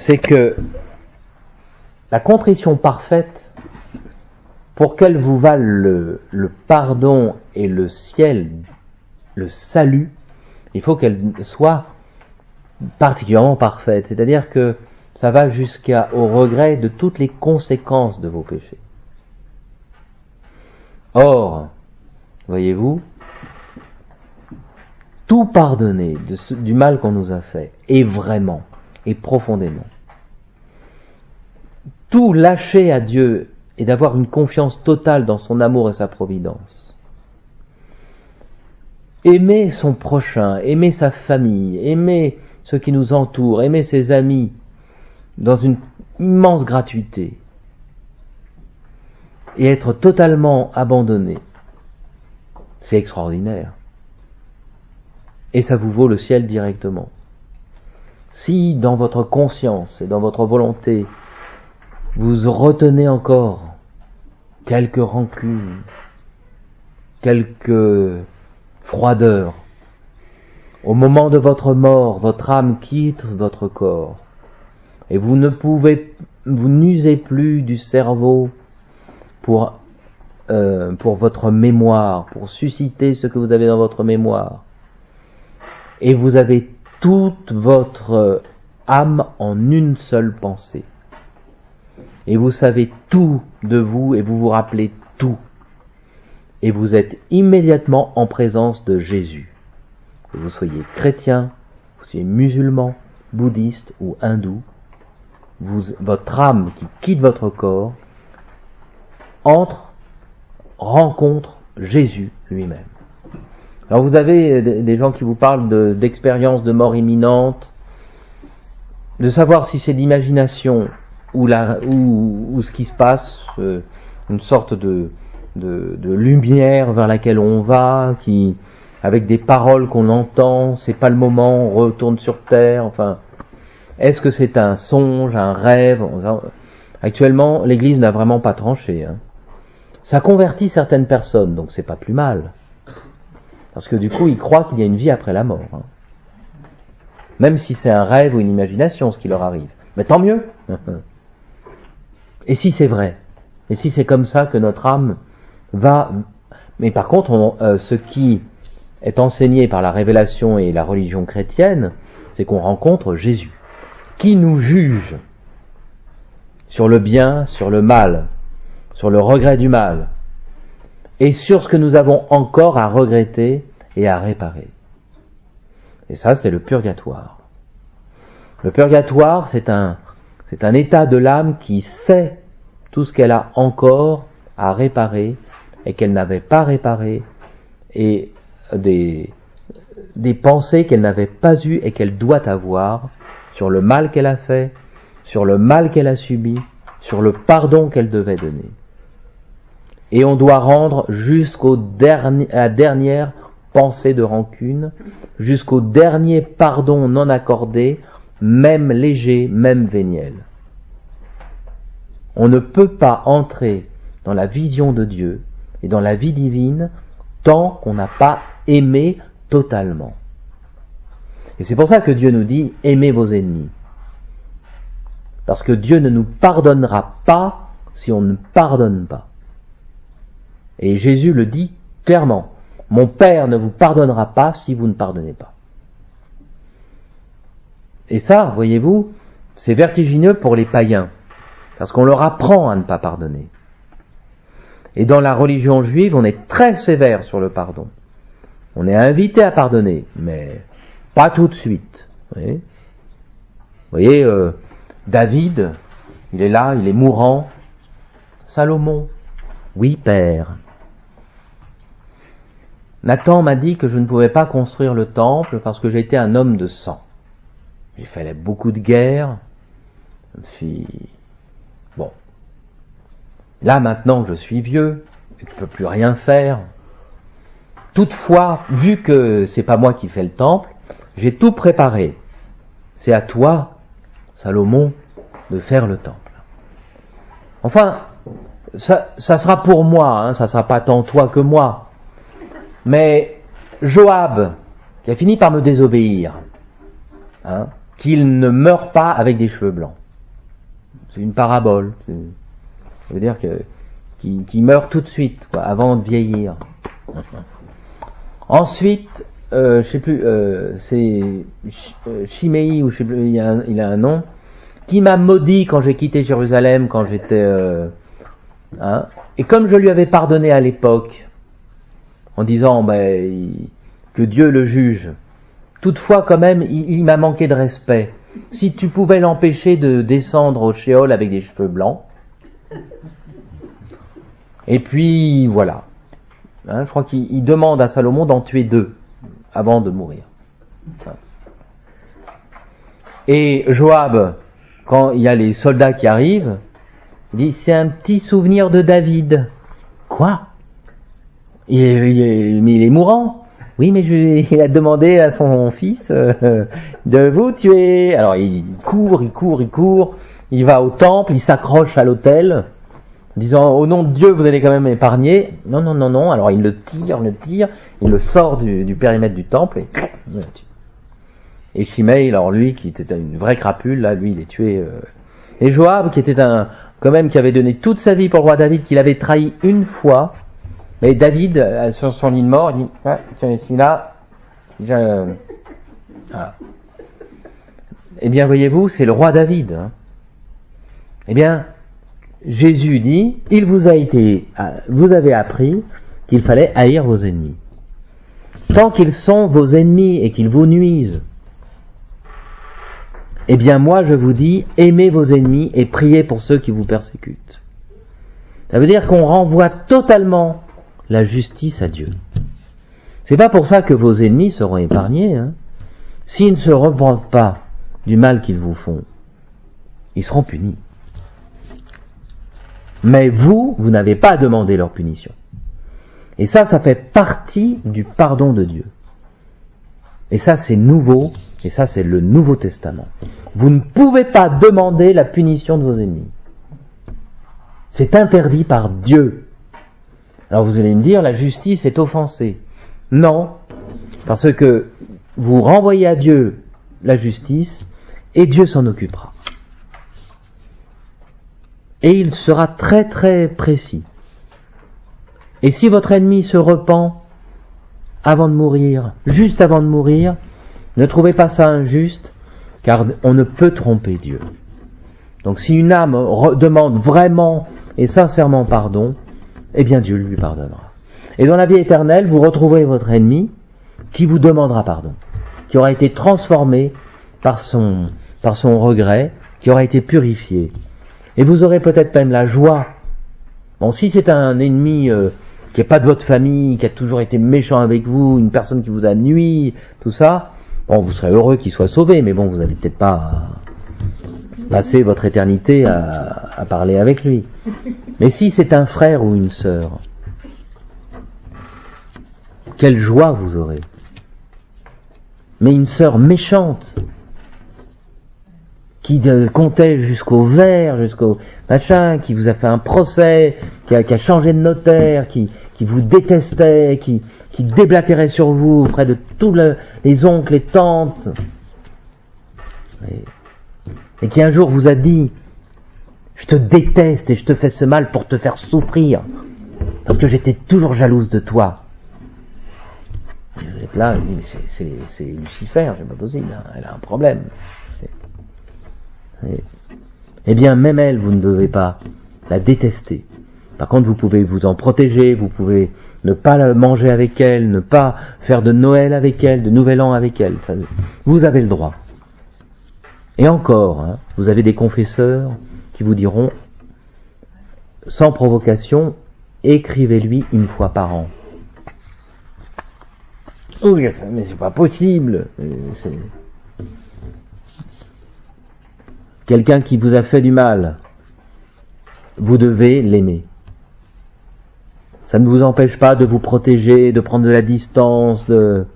c'est que la contrition parfaite, pour qu'elle vous vale le pardon et le ciel, le salut, il faut qu'elle soit particulièrement parfaite. C'est-à-dire que ça va jusqu'au regret de toutes les conséquences de vos péchés. Or, voyez-vous, tout pardonner du mal qu'on nous a fait, et vraiment, et profondément, tout lâcher à Dieu et d'avoir une confiance totale dans son amour et sa providence, aimer son prochain, aimer sa famille, aimer ceux qui nous entourent, aimer ses amis, dans une immense gratuité, et être totalement abandonné, c'est extraordinaire. Et ça vous vaut le ciel directement. Si dans votre conscience et dans votre volonté, vous retenez encore quelques rancunes, quelques froideurs, au moment de votre mort, votre âme quitte votre corps, et vous n'usez plus du cerveau pour votre mémoire, pour susciter ce que vous avez dans votre mémoire, et vous avez toute votre âme en une seule pensée, et vous savez tout de vous, et vous vous rappelez tout, et vous êtes immédiatement en présence de Jésus. Que vous soyez chrétien, vous soyez musulman, bouddhiste ou hindou, votre âme qui quitte votre corps rencontre Jésus lui-même. Alors vous avez des gens qui vous parlent d'expériences de mort imminente, de savoir si c'est l'imagination ou ce qui se passe, une sorte de lumière vers laquelle on va, avec des paroles qu'on entend, c'est pas le moment, on retourne sur terre, enfin, est-ce que c'est un songe, un rêve? Actuellement, l'Église n'a vraiment pas tranché, hein. Ça convertit certaines personnes, donc c'est pas plus mal. Parce que du coup, ils croient qu'il y a une vie après la mort, hein. Même si c'est un rêve ou une imagination, ce qui leur arrive. Mais tant mieux. Et si c'est vrai? Et si c'est comme ça que notre âme va... Mais par contre, ce qui est enseigné par la révélation et la religion chrétienne, c'est qu'on rencontre Jésus, qui nous juge sur le bien, sur le mal, sur le regret du mal, et sur ce que nous avons encore à regretter et à réparer. Et ça, c'est le purgatoire. Le purgatoire, c'est un état de l'âme qui sait tout ce qu'elle a encore à réparer et qu'elle n'avait pas réparé, et des pensées qu'elle n'avait pas eues et qu'elle doit avoir sur le mal qu'elle a fait, sur le mal qu'elle a subi, sur le pardon qu'elle devait donner. Et on doit rendre à la dernière pensée de rancune, jusqu'au dernier pardon non accordé, même léger, même véniel. On ne peut pas entrer dans la vision de Dieu et dans la vie divine tant qu'on n'a pas aimé totalement. Et c'est pour ça que Dieu nous dit « aimez vos ennemis ». Parce que Dieu ne nous pardonnera pas si on ne pardonne pas. Et Jésus le dit clairement, « Mon Père ne vous pardonnera pas si vous ne pardonnez pas ». Et ça, voyez-vous, c'est vertigineux pour les païens, parce qu'on leur apprend à ne pas pardonner. Et dans la religion juive, on est très sévère sur le pardon. On est invité à pardonner, mais pas tout de suite. Vous voyez, David, il est là, il est mourant. Salomon, oui père. Nathan m'a dit que je ne pouvais pas construire le temple parce que j'étais un homme de sang. J'ai fait beaucoup de guerres. Bon. Là maintenant que je suis vieux, je ne peux plus rien faire. Toutefois, vu que c'est pas moi qui fais le temple, j'ai tout préparé. C'est à toi, Salomon, de faire le temple. Enfin, ça sera pour moi, hein, ça sera pas tant toi que moi. Mais Joab, qui a fini par me désobéir, hein, qu'il ne meure pas avec des cheveux blancs. C'est une parabole. Ça veut dire qu'il meurt tout de suite, quoi, avant de vieillir. Ensuite, je sais plus, c'est Chiméi, ou je sais plus, il a un nom, qui m'a maudit quand j'ai quitté Jérusalem, quand j'étais... et comme je lui avais pardonné à l'époque, en disant que Dieu le juge, toutefois quand même, il m'a manqué de respect. Si tu pouvais l'empêcher de descendre au Sheol avec des cheveux blancs. Et puis, voilà. Je crois qu'il demande à Salomon d'en tuer 2 avant de mourir. Et Joab, quand il y a les soldats qui arrivent, il dit, c'est un petit souvenir de David. Quoi? Mais il est mourant. Oui, mais il a demandé à son fils de vous tuer. Alors il court, il va au temple, il s'accroche à l'autel, disant, au nom de Dieu, vous allez quand même m'épargner. Non. Alors il le tire, il le sort du périmètre du temple, et Shimei, alors lui, qui était une vraie crapule, là, lui, il est tué. Et Joab, qui était qui avait donné toute sa vie pour le roi David, qu'il avait trahi une fois. Et David, sur son lit de mort, il dit, celui-là, voilà. Eh bien, voyez-vous, c'est le roi David. Eh bien, Jésus dit, vous avez appris qu'il fallait haïr vos ennemis. Tant qu'ils sont vos ennemis et qu'ils vous nuisent, eh bien, moi, je vous dis, aimez vos ennemis et priez pour ceux qui vous persécutent. Ça veut dire qu'on renvoie totalement la justice à Dieu. C'est pas pour ça que vos ennemis seront épargnés. S'ils ne se repentent pas du mal qu'ils vous font, ils seront punis. Mais vous n'avez pas à demander leur punition. Et ça fait partie du pardon de Dieu. Et ça, c'est nouveau, et ça, c'est le Nouveau Testament. Vous ne pouvez pas demander la punition de vos ennemis. C'est interdit par Dieu. Alors vous allez me dire, la justice est offensée. Non, parce que vous renvoyez à Dieu la justice, et Dieu s'en occupera. Et il sera très très précis. Et si votre ennemi se repent avant de mourir, juste avant de mourir, ne trouvez pas ça injuste, car on ne peut tromper Dieu. Donc si une âme demande vraiment et sincèrement pardon, eh bien Dieu lui pardonnera. Et dans la vie éternelle, vous retrouverez votre ennemi qui vous demandera pardon, qui aura été transformé par son regret, qui aura été purifié. Et vous aurez peut-être même la joie. Bon, si c'est un ennemi qui n'est pas de votre famille, qui a toujours été méchant avec vous, une personne qui vous a nui, tout ça, bon, vous serez heureux qu'il soit sauvé, mais bon, vous n'allez peut-être pas passer votre éternité à parler avec lui. Mais si c'est un frère ou une sœur, quelle joie vous aurez. Mais une sœur méchante, qui comptait jusqu'au vers, jusqu'au machin, qui vous a fait un procès, qui a changé de notaire, qui vous détestait, qui déblatérait sur vous auprès de tous les oncles, les tantes, et qui un jour vous a dit, je te déteste et je te fais ce mal pour te faire souffrir, parce que j'étais toujours jalouse de toi. Et là, c'est Lucifer, c'est pas possible, elle a un problème. Eh bien, même elle, vous ne devez pas la détester. Par contre, vous pouvez vous en protéger, vous pouvez ne pas la manger avec elle, ne pas faire de Noël avec elle, de Nouvel An avec elle. Ça, vous avez le droit. Et encore, vous avez des confesseurs qui vous diront, sans provocation, écrivez-lui une fois par an. Oui, mais c'est pas possible. Quelqu'un qui vous a fait du mal, vous devez l'aimer. Ça ne vous empêche pas de vous protéger, de prendre de la distance,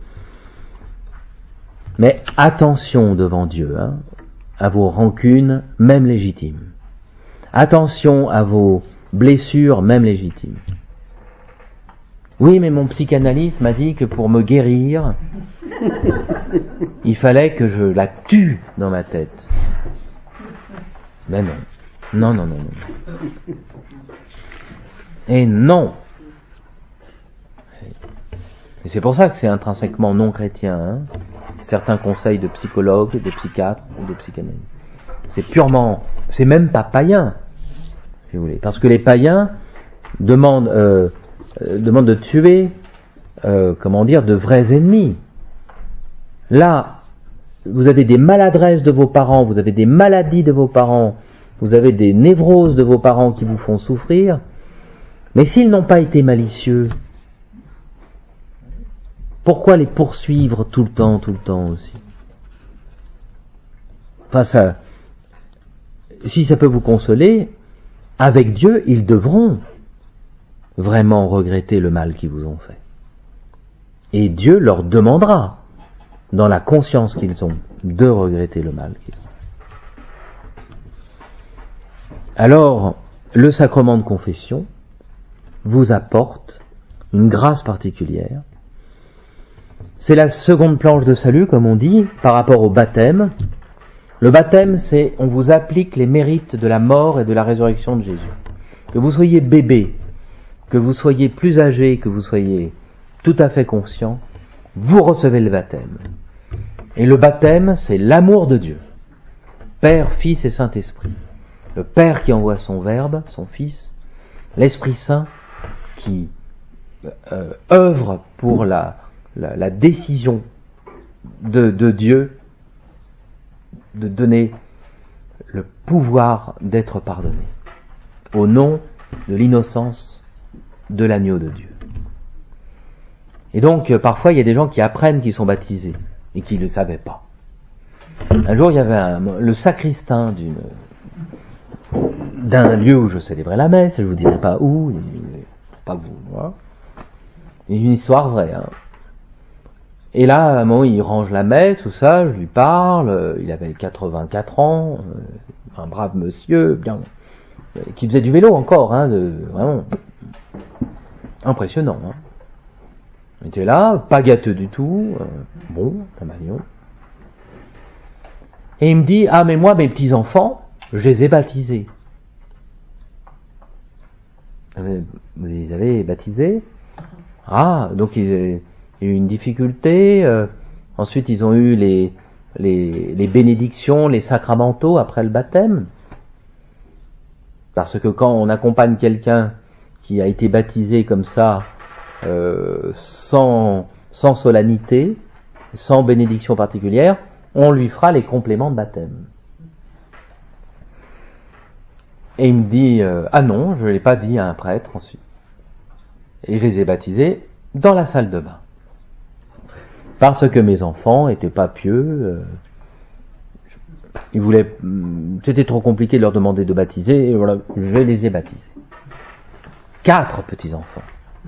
mais attention devant Dieu, à vos rancunes, même légitimes. Attention à vos blessures, même légitimes. Oui, mais mon psychanalyste m'a dit que pour me guérir, il fallait que je la tue dans ma tête. Ben non. Non, non, non, non. Et non. Et c'est pour ça que c'est intrinsèquement non chrétien, hein. Certains conseils de psychologues, de psychiatres ou de psychanalystes. C'est purement, c'est même pas païen, si vous voulez. Parce que les païens demandent de tuer, de vrais ennemis. Là, vous avez des maladresses de vos parents, vous avez des maladies de vos parents, vous avez des névroses de vos parents qui vous font souffrir, mais s'ils n'ont pas été malicieux, pourquoi les poursuivre tout le temps aussi? Enfin, ça, si ça peut vous consoler, avec Dieu, ils devront vraiment regretter le mal qu'ils vous ont fait. Et Dieu leur demandera, dans la conscience qu'ils ont, de regretter le mal qu'ils ont fait. Alors, le sacrement de confession vous apporte une grâce particulière. C'est la seconde planche de salut, comme on dit, par rapport au baptême. Le baptême, c'est on vous applique les mérites de la mort et de la résurrection de Jésus. Que vous soyez bébé, que vous soyez plus âgé, que vous soyez tout à fait conscient, vous recevez le baptême. Et le baptême, c'est l'amour de Dieu. Père, Fils et Saint-Esprit. Le Père qui envoie son Verbe, son Fils, l'Esprit Saint qui œuvre pour la décision de Dieu de donner le pouvoir d'être pardonné au nom de l'innocence de l'agneau de Dieu. Et donc parfois il y a des gens qui apprennent qu'ils sont baptisés et qui ne le savaient pas. Un jour il y avait le sacristain d'un lieu où je célébrais la messe, je ne vous dirai pas où, pas vous, voilà. C'est une histoire vraie, hein. Et là, à un moment, il range la messe, tout ça, je lui parle, il avait 84 ans, un brave monsieur, bien, qui faisait du vélo encore, hein, vraiment impressionnant, hein. Il était là, pas gâteux du tout, bon, un magnon. Et il me dit, ah mais moi, mes petits-enfants, je les ai baptisés. Vous les avez baptisés? Ah, donc il y a eu une difficulté, ensuite ils ont eu les bénédictions, les sacramentaux après le baptême. Parce que quand on accompagne quelqu'un qui a été baptisé comme ça, sans solennité, sans bénédiction particulière, on lui fera les compléments de baptême. Et il me dit, ah non, je ne l'ai pas dit à un prêtre ensuite. Et je les ai baptisés dans la salle de bain. Parce que mes enfants étaient pas pieux, ils voulaient, c'était trop compliqué de leur demander de baptiser, et voilà, je les ai baptisés. 4 petits-enfants.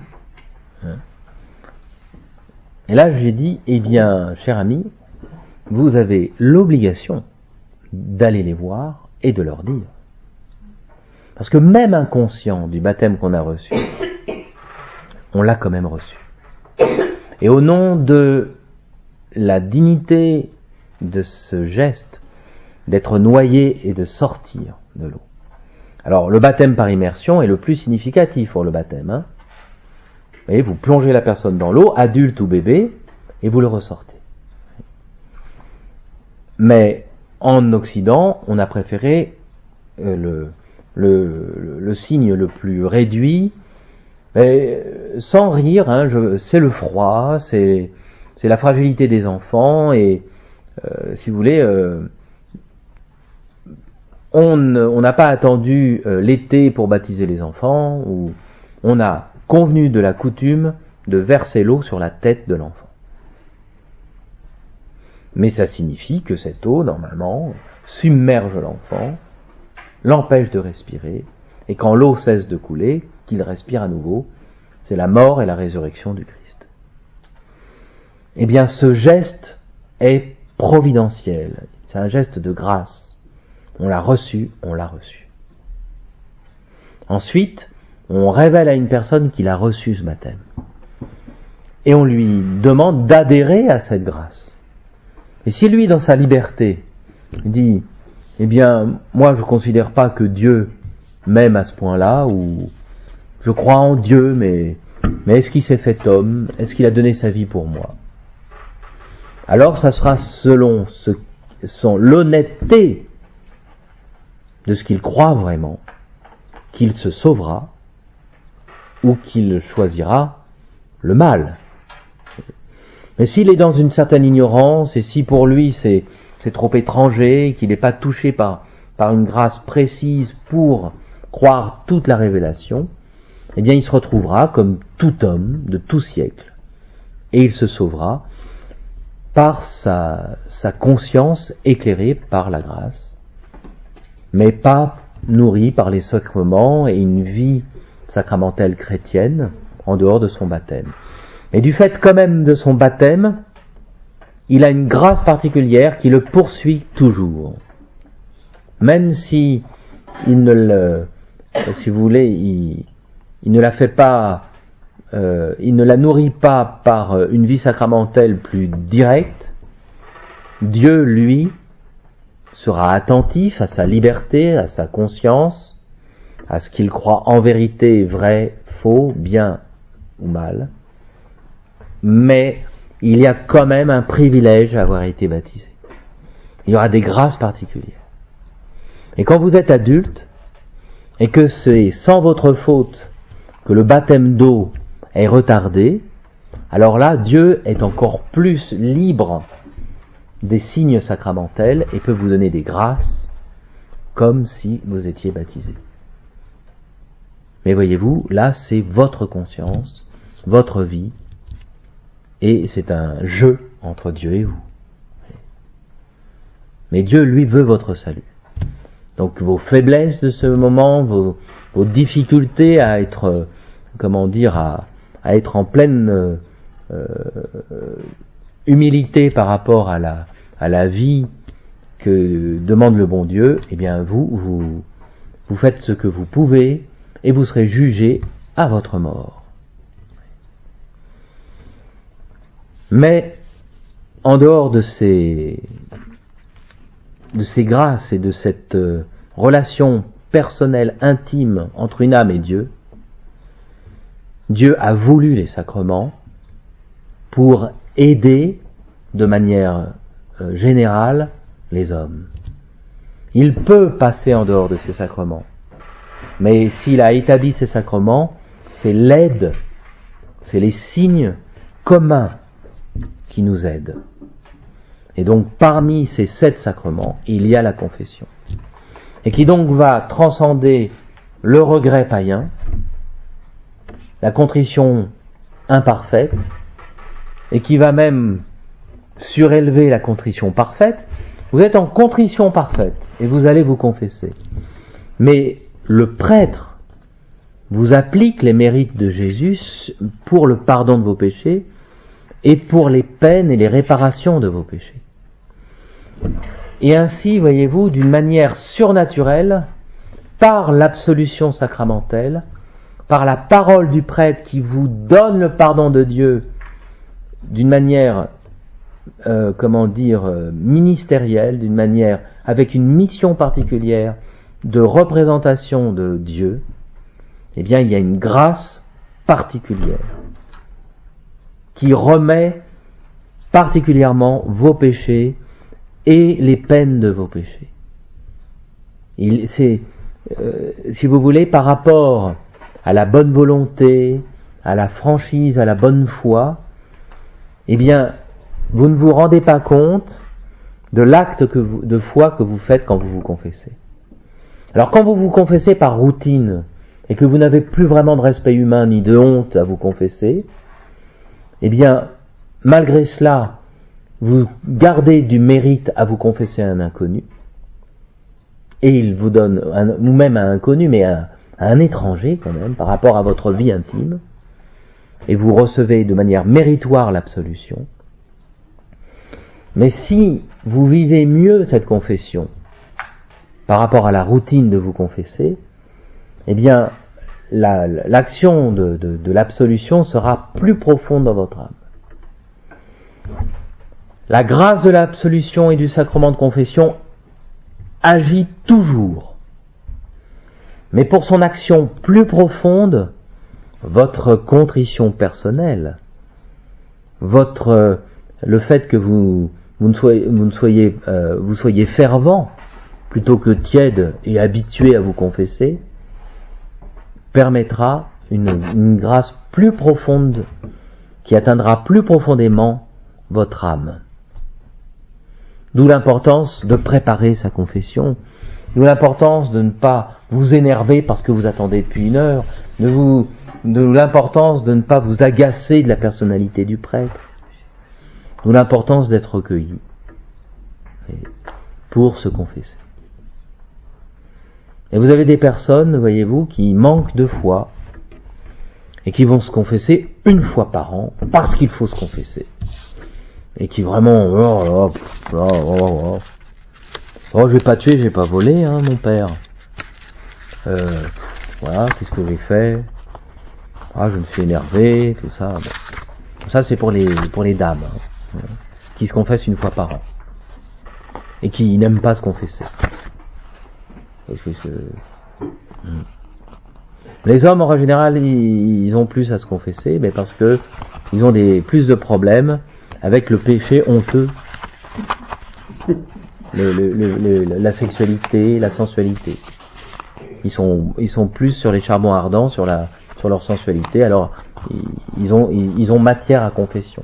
Et là, je lui ai dit, eh bien, cher ami, vous avez l'obligation d'aller les voir et de leur dire. Parce que même inconscient du baptême qu'on a reçu, on l'a quand même reçu. Et au nom de la dignité de ce geste, d'être noyé et de sortir de l'eau. Alors, le baptême par immersion est le plus significatif pour le baptême, hein. Vous voyez, vous plongez la personne dans l'eau, adulte ou bébé, et vous le ressortez. Mais en Occident, on a préféré le signe le plus réduit, sans rire, hein, c'est le froid, c'est la fragilité des enfants, et si vous voulez, on n'a pas attendu l'été pour baptiser les enfants, ou on a convenu de la coutume de verser l'eau sur la tête de l'enfant. Mais ça signifie que cette eau, normalement, submerge l'enfant, l'empêche de respirer, et quand l'eau cesse de couler, qu'il respire à nouveau, c'est la mort et la résurrection du Christ. Eh bien, ce geste est providentiel, c'est un geste de grâce. On l'a reçu, on l'a reçu. Ensuite, on révèle à une personne qu'il a reçu ce baptême. et on lui demande d'adhérer à cette grâce. Et si lui, dans sa liberté, dit, eh bien, moi je ne considère pas que Dieu m'aime à ce point-là, ou je crois en Dieu, mais est-ce qu'il s'est fait homme? Est-ce qu'il a donné sa vie pour moi? Alors ça sera selon l'honnêteté de ce qu'il croit vraiment, qu'il se sauvera, ou qu'il choisira le mal. Mais s'il est dans une certaine ignorance, et si pour lui c'est trop étranger, qu'il n'est pas touché par une grâce précise pour croire toute la révélation, eh bien il se retrouvera comme tout homme de tout siècle, et il se sauvera par sa conscience éclairée par la grâce, mais pas nourri par les sacrements et une vie sacramentelle chrétienne en dehors de son baptême. Et du fait quand même de son baptême, il a une grâce particulière qui le poursuit toujours. Même si il ne le, si vous voulez, il ne la fait pas, il ne la nourrit pas par une vie sacramentelle plus directe, Dieu, lui, sera attentif à sa liberté, à sa conscience, à ce qu'il croit en vérité, vrai, faux, bien ou mal. Mais il y a quand même un privilège à avoir été baptisé. Il y aura des grâces particulières. Et quand vous êtes adulte, et que c'est sans votre faute que le baptême d'eau est retardé, alors là, Dieu est encore plus libre des signes sacramentels et peut vous donner des grâces comme si vous étiez baptisé. Mais voyez-vous, là, c'est votre conscience, votre vie, et c'est un jeu entre Dieu et vous. Mais Dieu, lui, veut votre salut. Donc vos faiblesses de ce moment, vos difficultés à être, à être en pleine humilité par rapport à la vie que demande le bon Dieu, eh bien vous faites ce que vous pouvez et vous serez jugé à votre mort. Mais en dehors de ces grâces et de cette relation personnelle, intime entre une âme et Dieu, Dieu a voulu les sacrements pour aider de manière générale les hommes. Il peut passer en dehors de ces sacrements, mais s'il a établi ces sacrements, c'est l'aide, c'est les signes communs qui nous aident. Et donc parmi ces 7 sacrements, il y a la confession, et qui donc va transcender le regret païen, la contrition imparfaite, et qui va même surélever la contrition parfaite. Vous êtes en contrition parfaite, et vous allez vous confesser. Mais le prêtre vous applique les mérites de Jésus pour le pardon de vos péchés, et pour les peines et les réparations de vos péchés. Et ainsi, voyez-vous, d'une manière surnaturelle, par l'absolution sacramentelle, par la parole du prêtre qui vous donne le pardon de Dieu d'une manière, ministérielle, d'une manière avec une mission particulière de représentation de Dieu, eh bien, il y a une grâce particulière qui remet particulièrement vos péchés et les peines de vos péchés. C'est, si vous voulez, par rapport à la bonne volonté, à la franchise, à la bonne foi, eh bien, vous ne vous rendez pas compte de l'acte de foi que vous faites quand vous vous confessez. Alors quand vous vous confessez par routine, et que vous n'avez plus vraiment de respect humain ni de honte à vous confesser, eh bien, malgré cela, vous gardez du mérite à vous confesser à un inconnu, et il vous donne, ou même à un inconnu, mais à un étranger quand même, par rapport à votre vie intime, et vous recevez de manière méritoire l'absolution. Mais si vous vivez mieux cette confession, par rapport à la routine de vous confesser, eh bien, l'action de l'absolution sera plus profonde dans votre âme. La grâce de l'absolution et du sacrement de confession agit toujours. Mais pour son action plus profonde, votre contrition personnelle, le fait que vous soyez fervent plutôt que tiède et habitué à vous confesser, permettra une grâce plus profonde qui atteindra plus profondément votre âme. D'où l'importance de préparer sa confession, d'où l'importance de ne pas vous énerver parce que vous attendez depuis une heure, d'où l'importance de ne pas vous agacer de la personnalité du prêtre, d'où l'importance d'être recueilli pour se confesser. Et vous avez des personnes, voyez-vous, qui manquent de foi et qui vont se confesser une fois par an parce qu'il faut se confesser. Et qui vraiment, j'ai pas tué, j'ai pas volé, hein, mon père. Voilà, qu'est-ce que j'ai fait? Je me suis énervé, tout ça. Bon. Ça, c'est pour les dames, hein, qui se confessent une fois par an. Et qui n'aiment pas se confesser. Les hommes, en général, ils ont plus à se confesser, mais parce que ils ont plus de problèmes avec le péché honteux, la sexualité, la sensualité. Ils sont plus sur les charbons ardents, sur leur sensualité. Alors ils ont matière à confession.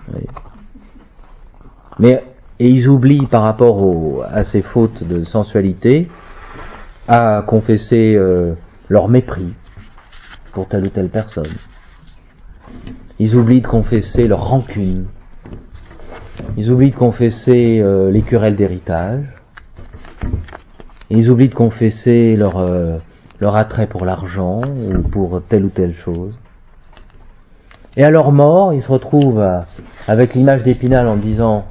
Mais ils oublient par rapport à ces fautes de sensualité à confesser leur mépris pour telle ou telle personne. Ils oublient de confesser leur rancune. Ils oublient de confesser les querelles d'héritage. Ils oublient de confesser leur attrait pour l'argent ou pour telle ou telle chose. Et à leur mort, ils se retrouvent avec l'image d'Épinal en disant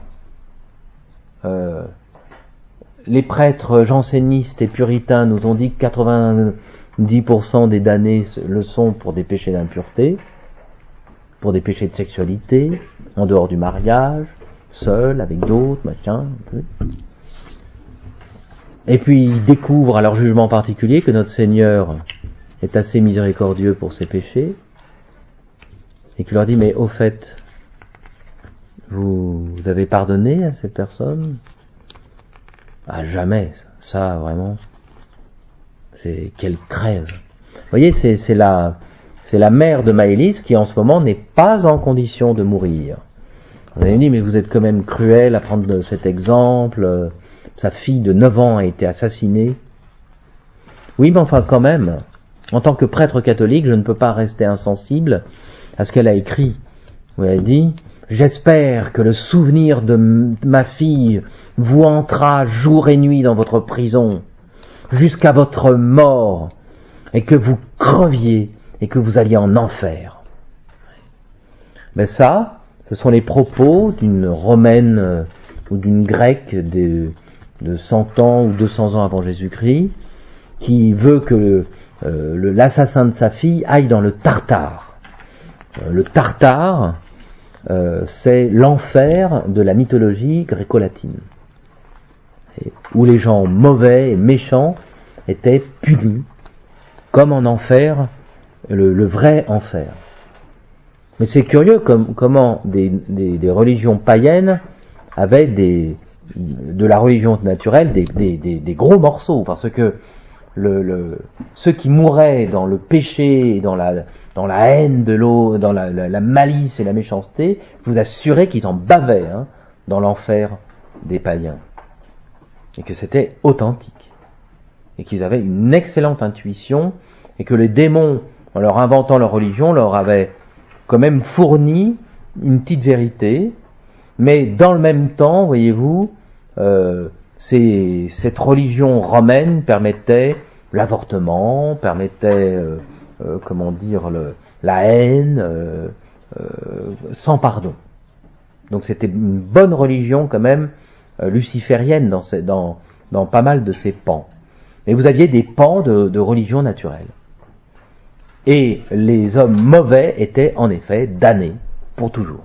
les prêtres jansénistes et puritains nous ont dit que 90% des damnés le sont pour des péchés d'impureté, pour des péchés de sexualité, en dehors du mariage, seul, avec d'autres, machin. Et puis ils découvrent à leur jugement particulier que notre Seigneur est assez miséricordieux pour ses péchés, et qu'il leur dit, mais au fait, vous avez pardonné à cette personne? Jamais, ça vraiment, c'est qu'elle crève. Vous voyez, c'est la mère de Maëlys qui en ce moment n'est pas en condition de mourir. Vous allez me dire, mais vous êtes quand même cruel à prendre cet exemple, sa fille de 9 ans a été assassinée. Oui, mais enfin quand même, en tant que prêtre catholique, je ne peux pas rester insensible à ce qu'elle a écrit. Vous avez dit, j'espère que le souvenir de ma fille vous entra jour et nuit dans votre prison, jusqu'à votre mort, et que vous creviez, et que vous alliez en enfer. Mais ça, ce sont les propos d'une romaine ou d'une grecque de 100 ans ou 200 ans avant Jésus-Christ, qui veut que l'assassin de sa fille aille dans le Tartare. Le Tartare, c'est l'enfer de la mythologie gréco-latine, où les gens mauvais et méchants étaient punis, comme en enfer, le vrai enfer. Mais c'est curieux comment des religions païennes avaient de la religion naturelle des gros morceaux, parce que ceux qui mouraient dans le péché, dans la haine de l'eau, dans la malice et la méchanceté, je vous assurais qu'ils en bavaient dans l'enfer des païens. Et que c'était authentique. Et qu'ils avaient une excellente intuition, et que les démons, en leur inventant leur religion, leur avaient quand même fourni une petite vérité, mais dans le même temps, voyez-vous, cette religion romaine permettait l'avortement, permettait, la haine, sans pardon. Donc c'était une bonne religion quand même luciférienne dans pas mal de ces pans. Mais vous aviez des pans de religion naturelle. Et les hommes mauvais étaient en effet damnés pour toujours.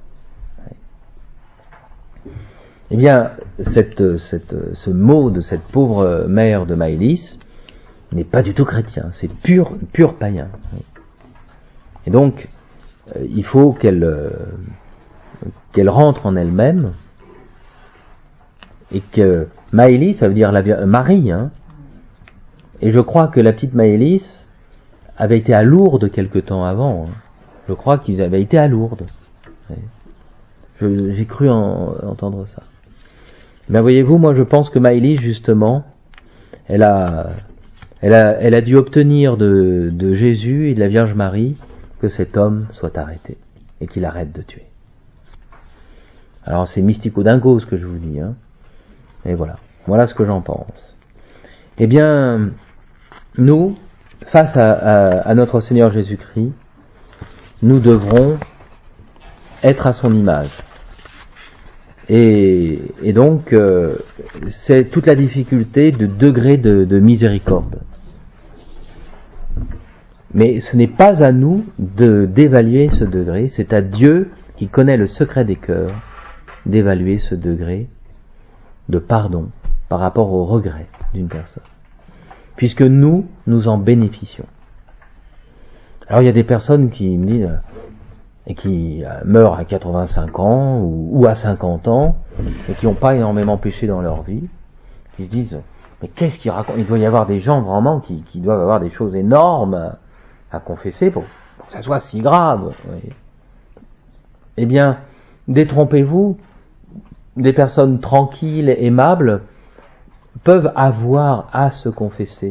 Eh bien, ce mot de cette pauvre mère de Maëlys n'est pas du tout chrétien, c'est pur païen. Et donc, il faut qu'elle rentre en elle-même, et que Maëlys, ça veut dire Marie, hein. Et je crois que la petite Maëlys avait été à Lourdes quelque temps avant. Hein. Je crois qu'ils avaient été à Lourdes. J'ai cru entendre ça. Mais voyez-vous, moi je pense que Maëlys, justement, elle a dû obtenir de Jésus et de la Vierge Marie que cet homme soit arrêté et qu'il arrête de tuer. Alors c'est mystico-dingo ce que je vous dis, hein. Et voilà ce que j'en pense. Eh bien, nous, face à notre Seigneur Jésus-Christ, nous devrons être à son image. Et donc, c'est toute la difficulté de degré de miséricorde. Mais ce n'est pas à nous d'évaluer ce degré, c'est à Dieu qui connaît le secret des cœurs d'évaluer ce degré de pardon par rapport au regret d'une personne. Puisque nous en bénéficions. Alors il y a des personnes qui me disent, et qui meurent à 85 ans ou à 50 ans, et qui n'ont pas énormément péché dans leur vie, qui se disent, mais qu'est-ce qu'ils racontent? Il doit y avoir des gens vraiment qui doivent avoir des choses énormes à confesser pour que ça soit si grave. Oui. Eh bien, détrompez-vous, des personnes tranquilles, aimables, peuvent avoir à se confesser.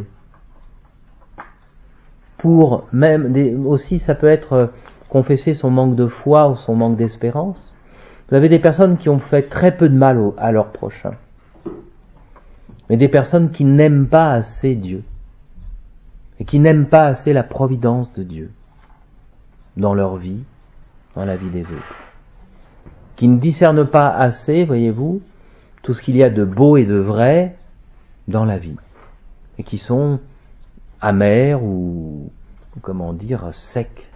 Pour même, aussi ça peut être confesser son manque de foi ou son manque d'espérance. Vous avez des personnes qui ont fait très peu de mal à leur prochain. Mais des personnes qui n'aiment pas assez Dieu. Et qui n'aiment pas assez la providence de Dieu. Dans leur vie, dans la vie des autres. Qui ne discernent pas assez, voyez-vous, tout ce qu'il y a de beau et de vrai dans la vie. Et qui sont amers ou comment dire, secs.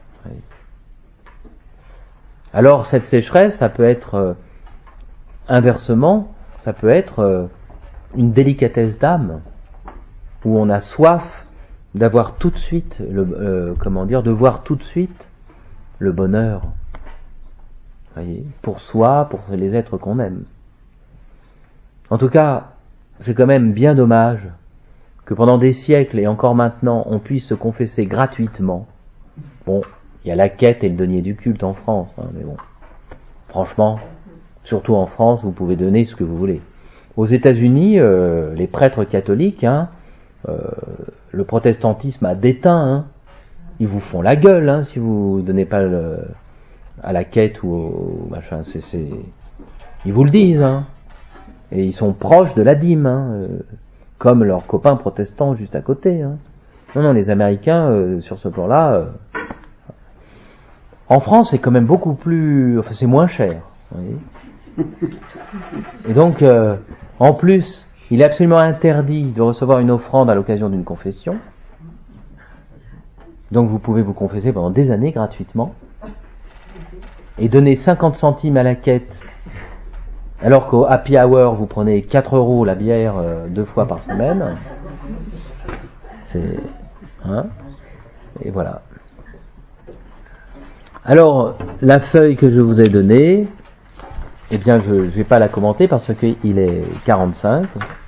Alors cette sécheresse, ça peut être inversement, ça peut être une délicatesse d'âme, où on a soif d'avoir tout de suite, de voir tout de suite le bonheur, voyez, pour soi, pour les êtres qu'on aime. En tout cas, c'est quand même bien dommage que pendant des siècles et encore maintenant, on puisse se confesser gratuitement. Bon, il y a la quête et le denier du culte en France, hein, mais bon, franchement, surtout en France, vous pouvez donner ce que vous voulez. Aux États-Unis, les prêtres catholiques, le protestantisme a déteint, hein, ils vous font la gueule, hein, si vous donnez pas à la quête ou au machin, ils vous le disent, hein, et ils sont proches de la dîme, hein, comme leurs copains protestants juste à côté, hein. Non, les Américains, sur ce plan-là, en France, c'est quand même beaucoup plus, enfin, c'est moins cher, vous voyez. Et donc, en plus, il est absolument interdit de recevoir une offrande à l'occasion d'une confession. Donc vous pouvez vous confesser pendant des années gratuitement et donner 50 centimes à la quête, alors qu'au happy hour vous prenez 4 € la bière 2 fois par semaine. Et voilà. Alors la feuille que je vous ai donnée, eh bien je ne vais pas la commenter parce qu'il est 45.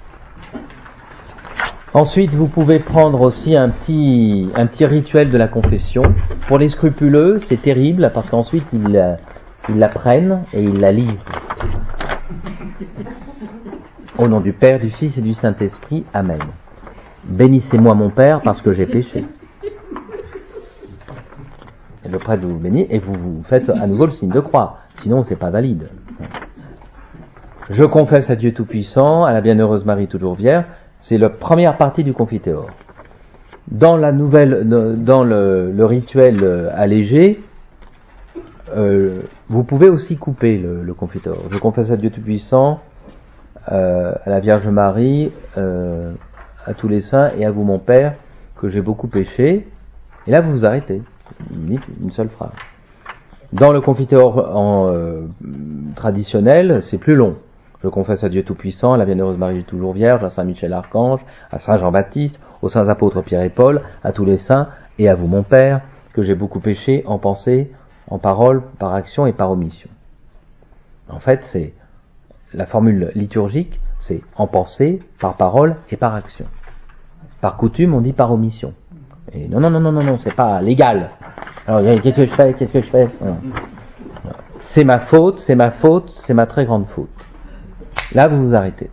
Ensuite, vous pouvez prendre aussi un petit rituel de la confession. Pour les scrupuleux, c'est terrible parce qu'ensuite ils la prennent et ils la lisent. Au nom du Père, du Fils et du Saint-Esprit, Amen. Bénissez-moi mon Père parce que j'ai péché. Et le prêtre vous bénit et vous faites à nouveau le signe de croix. Sinon, c'est pas valide. Je confesse à Dieu Tout-Puissant, à la Bienheureuse Marie toujours Vierge. C'est la première partie du Confiteor. Dans le rituel allégé, vous pouvez aussi couper le Confiteor. Je confesse à Dieu Tout-Puissant, à la Vierge Marie, à tous les saints et à vous mon Père, que j'ai beaucoup péché. Et là, vous vous arrêtez. Vous dites une seule phrase. Dans le confiteor traditionnel, c'est plus long. Je confesse à Dieu Tout-Puissant, à la Bienheureuse Marie toujours Vierge, à Saint Michel Archange, à Saint Jean-Baptiste, aux saints apôtres Pierre et Paul, à tous les saints, et à vous mon Père, que j'ai beaucoup péché en pensée, en parole, par action et par omission. En fait, c'est la formule liturgique, c'est en pensée, par parole et par action. Par coutume, on dit par omission. Et non, c'est pas légal. Alors, qu'est-ce que je fais C'est ma faute, c'est ma très grande faute. Là, vous vous arrêtez.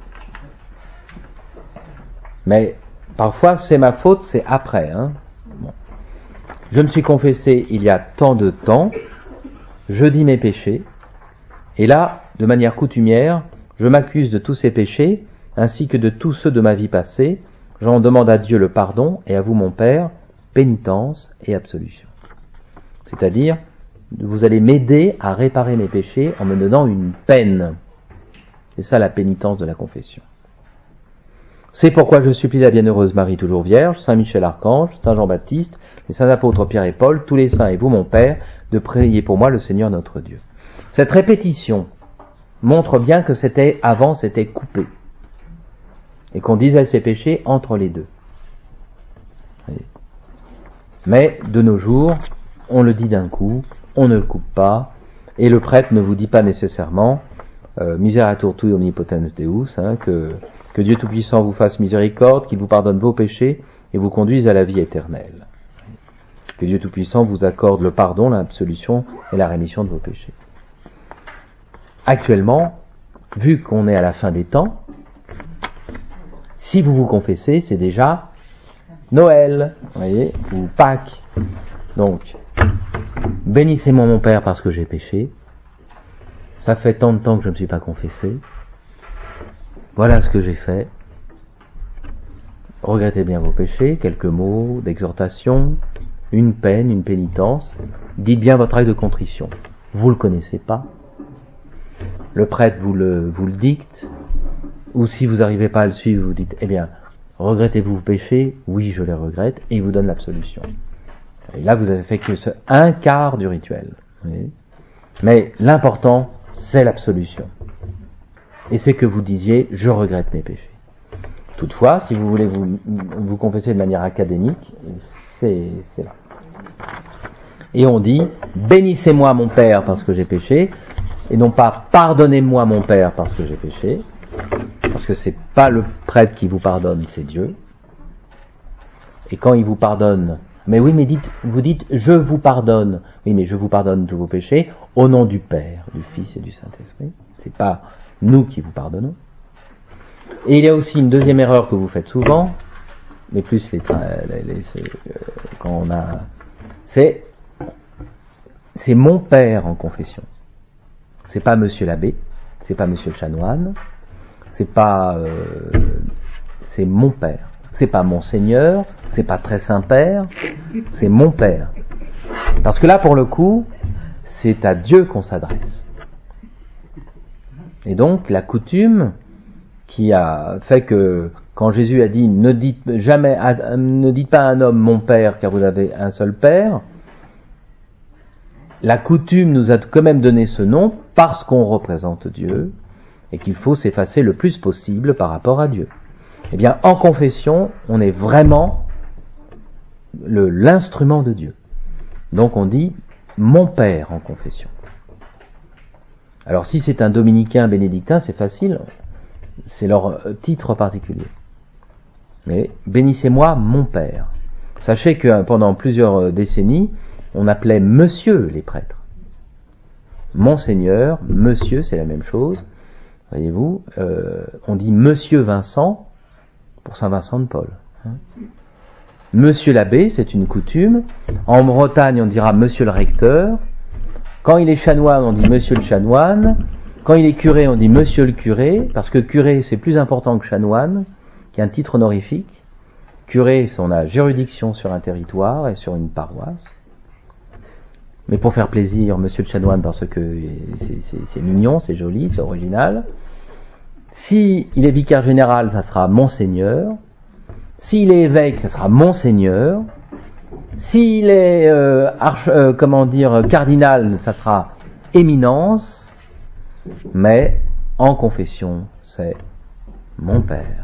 Mais parfois, c'est ma faute, c'est après. Bon. Je me suis confessé il y a tant de temps, je dis mes péchés, et là, de manière coutumière, je m'accuse de tous ces péchés, ainsi que de tous ceux de ma vie passée, j'en demande à Dieu le pardon, et à vous, mon Père, pénitence et absolution. C'est-à-dire, vous allez m'aider à réparer mes péchés en me donnant une peine. C'est ça la pénitence de la confession. C'est pourquoi je supplie la Bienheureuse Marie toujours Vierge, Saint Michel Archange, Saint Jean-Baptiste, les saints apôtres Pierre et Paul, tous les saints et vous mon Père, de prier pour moi le Seigneur notre Dieu. Cette répétition montre bien que c'était coupé. Et qu'on disait ses péchés entre les deux. Mais de nos jours, on le dit d'un coup, on ne le coupe pas, et le prêtre ne vous dit pas nécessairement Miseratur tui omnipotens Deus, que Dieu Tout-Puissant vous fasse miséricorde, qu'il vous pardonne vos péchés et vous conduise à la vie éternelle. Que Dieu Tout-Puissant vous accorde le pardon, l'absolution et la rémission de vos péchés. Actuellement, vu qu'on est à la fin des temps, si vous vous confessez, c'est déjà Noël, vous voyez, ou Pâques. Donc, bénissez-moi mon Père parce que j'ai péché. Ça fait tant de temps que je ne me suis pas confessé. Voilà ce que j'ai fait. Regrettez bien vos péchés, quelques mots d'exhortation, une peine, une pénitence. Dites bien votre acte de contrition. Vous le connaissez pas. Le prêtre vous le dicte. Ou si vous n'arrivez pas à le suivre, vous dites, eh bien, regrettez-vous vos péchés? Oui, je les regrette. Et il vous donne l'absolution. Et là, vous avez fait que un quart du rituel. Oui. Mais l'important, c'est l'absolution. Et c'est que vous disiez, je regrette mes péchés. Toutefois, si vous voulez vous confesser de manière académique, c'est là. Et on dit, bénissez-moi mon Père parce que j'ai péché, et non pas pardonnez-moi mon Père parce que j'ai péché, parce que c'est pas le prêtre qui vous pardonne, c'est Dieu. Et quand il vous pardonne, mais oui, mais vous dites, je vous pardonne. Oui, mais je vous pardonne tous vos péchés au nom du Père, du Fils et du Saint-Esprit. C'est pas nous qui vous pardonnons. Et il y a aussi une deuxième erreur que vous faites souvent, mais plus quand on a, c'est mon Père en confession. C'est pas Monsieur l'abbé, c'est pas Monsieur le chanoine, c'est mon Père. C'est pas mon Seigneur, c'est pas très Saint-Père, c'est mon Père. Parce que là, pour le coup, c'est à Dieu qu'on s'adresse. Et donc, la coutume qui a fait que, quand Jésus a dit, ne dites pas à un homme mon Père, car vous avez un seul Père, la coutume nous a quand même donné ce nom parce qu'on représente Dieu et qu'il faut s'effacer le plus possible par rapport à Dieu. Eh bien, en confession, on est vraiment l'instrument de Dieu. Donc on dit mon Père en confession. Alors si c'est un dominicain, bénédictin, c'est facile, c'est leur titre particulier. Mais bénissez-moi mon Père. Sachez que pendant plusieurs décennies, on appelait monsieur les prêtres. Monseigneur, monsieur, c'est la même chose. Voyez-vous, on dit monsieur Vincent pour Saint Vincent de Paul. Monsieur l'abbé, c'est une coutume. En Bretagne, on dira monsieur le recteur. Quand il est chanoine, on dit monsieur le chanoine. Quand il est curé, on dit monsieur le curé, parce que curé, c'est plus important que chanoine, qui est un titre honorifique. Curé, c'est on a juridiction sur un territoire et sur une paroisse. Mais pour faire plaisir, monsieur le chanoine, parce que c'est mignon, c'est joli, c'est original. Si il est vicaire général, ça sera Monseigneur. S'il est évêque, ça sera Monseigneur. S'il est cardinal, ça sera éminence, mais en confession, c'est mon Père.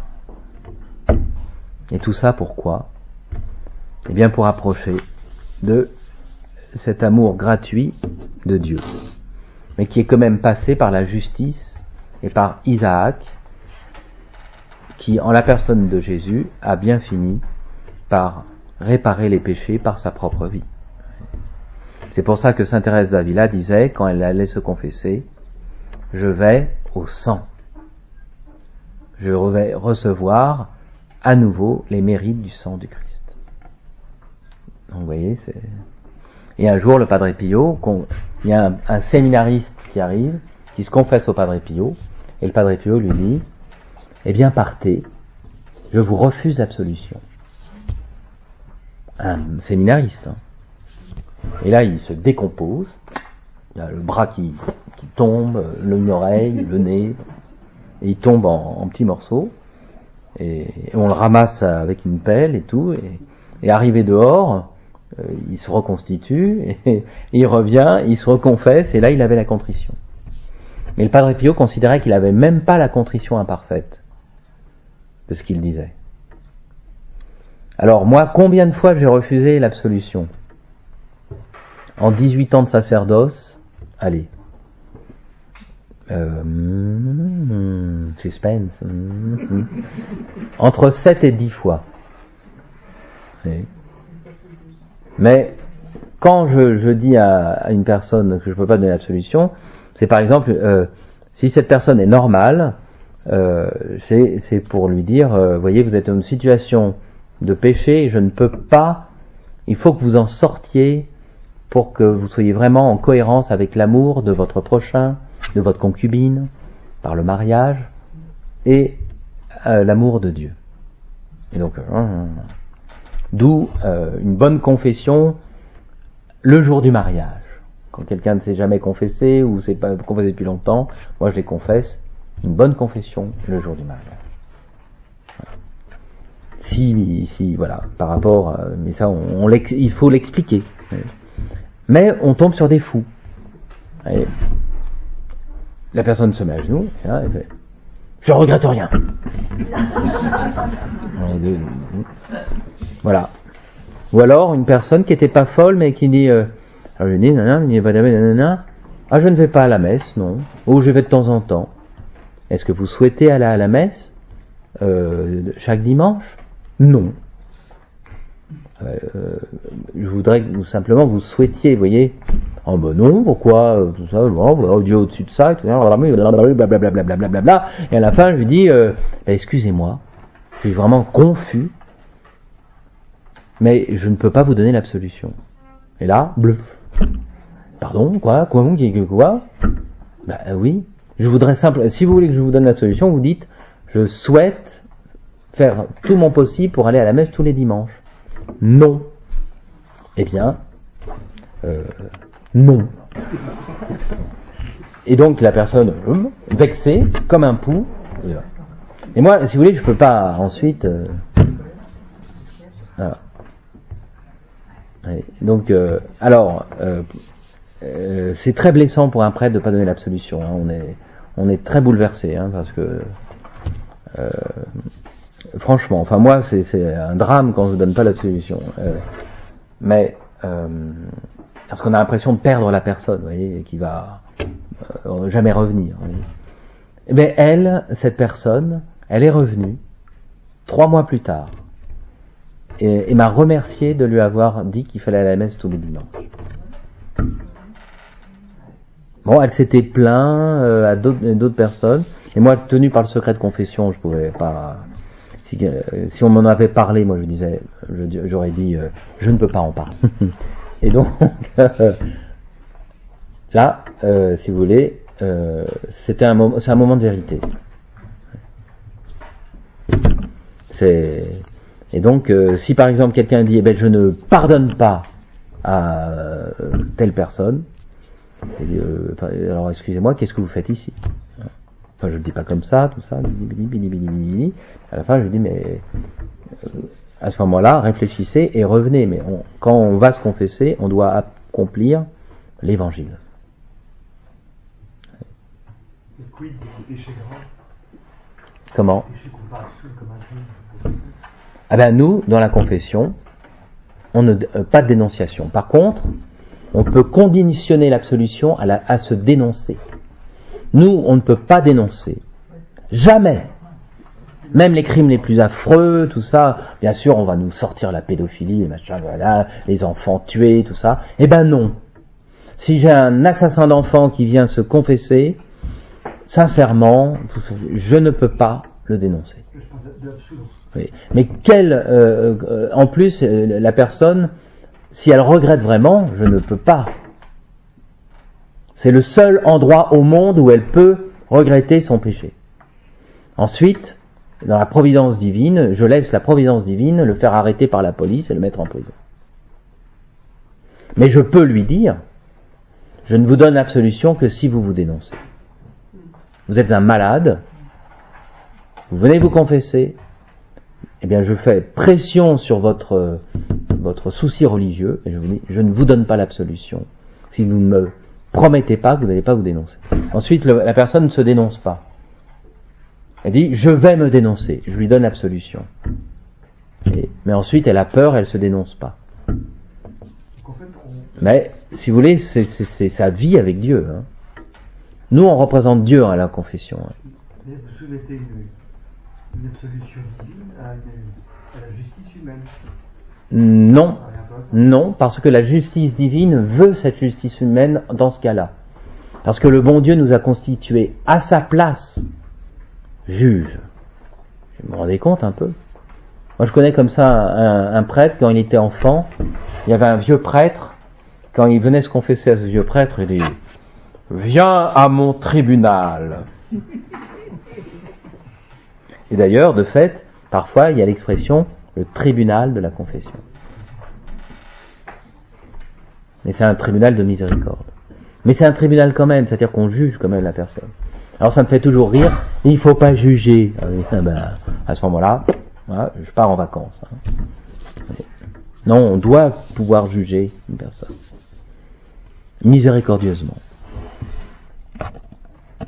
Et tout ça pourquoi? Eh bien pour approcher de cet amour gratuit de Dieu, mais qui est quand même passé par la justice et par Isaac, qui en la personne de Jésus a bien fini par réparer les péchés par sa propre vie. C'est pour ça que sainte Thérèse d'Avila disait, quand elle allait se confesser, je vais au sang. Je vais recevoir à nouveau les mérites du sang du Christ. Donc vous voyez, c'est... Et un jour, le Padre Pio, il y a un séminariste qui arrive, qui se confesse au Padre Pio, et le Padre Pio lui dit, eh bien partez, je vous refuse l'absolution. Un séminariste. Et là, il se décompose, il a le bras qui tombe, une oreille, le nez, et il tombe en petits morceaux, et on le ramasse avec une pelle et tout, et arrivé dehors, il se reconstitue, et il revient, il se reconfesse, et là il avait la contrition. Mais le Padre Pio considérait qu'il n'avait même pas la contrition imparfaite de ce qu'il disait. Alors moi, combien de fois j'ai refusé l'absolution? En 18 ans de sacerdoce, allez, suspense, entre 7 et 10 fois. Mais quand je dis à une personne que je ne peux pas donner l'absolution, c'est par exemple, si cette personne est normale, c'est pour lui dire, voyez, vous êtes dans une situation de péché et je ne peux pas, il faut que vous en sortiez pour que vous soyez vraiment en cohérence avec l'amour de votre prochain, de votre concubine, par le mariage, et l'amour de Dieu. Et donc, d'où une bonne confession le jour du mariage. Quand quelqu'un ne s'est jamais confessé ou s'est pas confessé depuis longtemps, moi je les confesse, une bonne confession le jour du mariage. Si voilà, par rapport, mais ça, il faut l'expliquer. Mais on tombe sur des fous. Et la personne se met à genoux, et là, elle fait, je regrette rien. Voilà. Ou alors une personne qui était pas folle mais qui dit, alors je dis, ah je ne vais pas à la messe, non. Ou je vais de temps en temps. Est-ce que vous souhaitez aller à la messe chaque dimanche? Non. Je voudrais que simplement vous souhaitiez, vous voyez. Oh ben non, pourquoi tout ça, bon, Dieu au-dessus de ça, blablabla. Et à la fin, je lui dis, excusez-moi, je suis vraiment confus, mais je ne peux pas vous donner l'absolution. Et là, bluff. Pardon, quoi? Ben oui. Je voudrais simplement, si vous voulez que je vous donne l'absolution, vous dites, je souhaite faire tout mon possible pour aller à la messe tous les dimanches. Non. Eh bien, non. Et donc la personne vexée comme un pou. Et moi, si vous voulez, je peux pas ensuite. Voilà. Donc, c'est très blessant pour un prêtre de pas donner l'absolution. Hein. On est très bouleversé, hein, parce que franchement, enfin moi, c'est un drame quand je donne pas l'absolution. Mais parce qu'on a l'impression de perdre la personne, vous voyez, qui va jamais revenir. Mais cette personne, elle est revenue 3 mois plus tard et m'a remercié de lui avoir dit qu'il fallait aller à la messe tous les dimanches. Bon, elle s'était plainte à d'autres personnes, et moi, tenu par le secret de confession, je pouvais pas. Si on m'en avait parlé, moi j'aurais dit, je ne peux pas en parler. Et donc, là, si vous voulez, c'est un moment de vérité. Et donc, si par exemple quelqu'un dit, je ne pardonne pas à telle personne, alors excusez-moi, qu'est-ce que vous faites ici? Enfin, je ne le dis pas comme ça, tout ça, à la fin je lui dis, mais à ce moment-là, réfléchissez et revenez. Mais quand on va se confesser, on doit accomplir l'évangile. Et quid des péchés grands? Comment? Péchés qu'on parle seul comme un crime. Ah ben nous, dans la confession, pas de dénonciation. Par contre, on peut conditionner l'absolution à se dénoncer. Nous, on ne peut pas dénoncer. Jamais. Même les crimes les plus affreux, tout ça, bien sûr, on va nous sortir la pédophilie, les machins, voilà, les enfants tués, tout ça. Eh ben non. Si j'ai un assassin d'enfants qui vient se confesser, sincèrement, je ne peux pas le dénoncer. Oui. Mais en plus, la personne, si elle regrette vraiment, je ne peux pas. C'est le seul endroit au monde où elle peut regretter son péché. Ensuite, dans la providence divine, je laisse la providence divine le faire arrêter par la police et le mettre en prison. Mais je peux lui dire, je ne vous donne l'absolution que si vous vous dénoncez. Vous êtes un malade, vous venez vous confesser, eh bien je fais pression sur votre souci religieux, et je vous dis, je ne vous donne pas l'absolution si vous ne me promettez pas que vous n'allez pas vous dénoncer. Ensuite, la personne ne se dénonce pas. Elle dit, je vais me dénoncer, je lui donne l'absolution. Mais ensuite, elle a peur, elle se dénonce pas. Mais, si vous voulez, c'est sa vie avec Dieu. Hein. Nous, on représente Dieu à la confession. Hein. Mais vous soumettez une absolution divine à la justice humaine? Non. Non, parce que la justice divine veut cette justice humaine dans ce cas-là. Parce que le bon Dieu nous a constitués à sa place juge. Vous me rendez compte un peu? Moi je connais comme ça un prêtre, quand il était enfant, il y avait un vieux prêtre, quand il venait se confesser à ce vieux prêtre, il dit « Viens à mon tribunal ». Et d'ailleurs, de fait, parfois il y a l'expression « le tribunal de la confession ». Mais c'est un tribunal de miséricorde. Mais c'est un tribunal quand même, c'est-à-dire qu'on juge quand même la personne. Alors ça me fait toujours rire, il ne faut pas juger. À ce moment-là, voilà, je pars en vacances. Non, on doit pouvoir juger une personne. Miséricordieusement.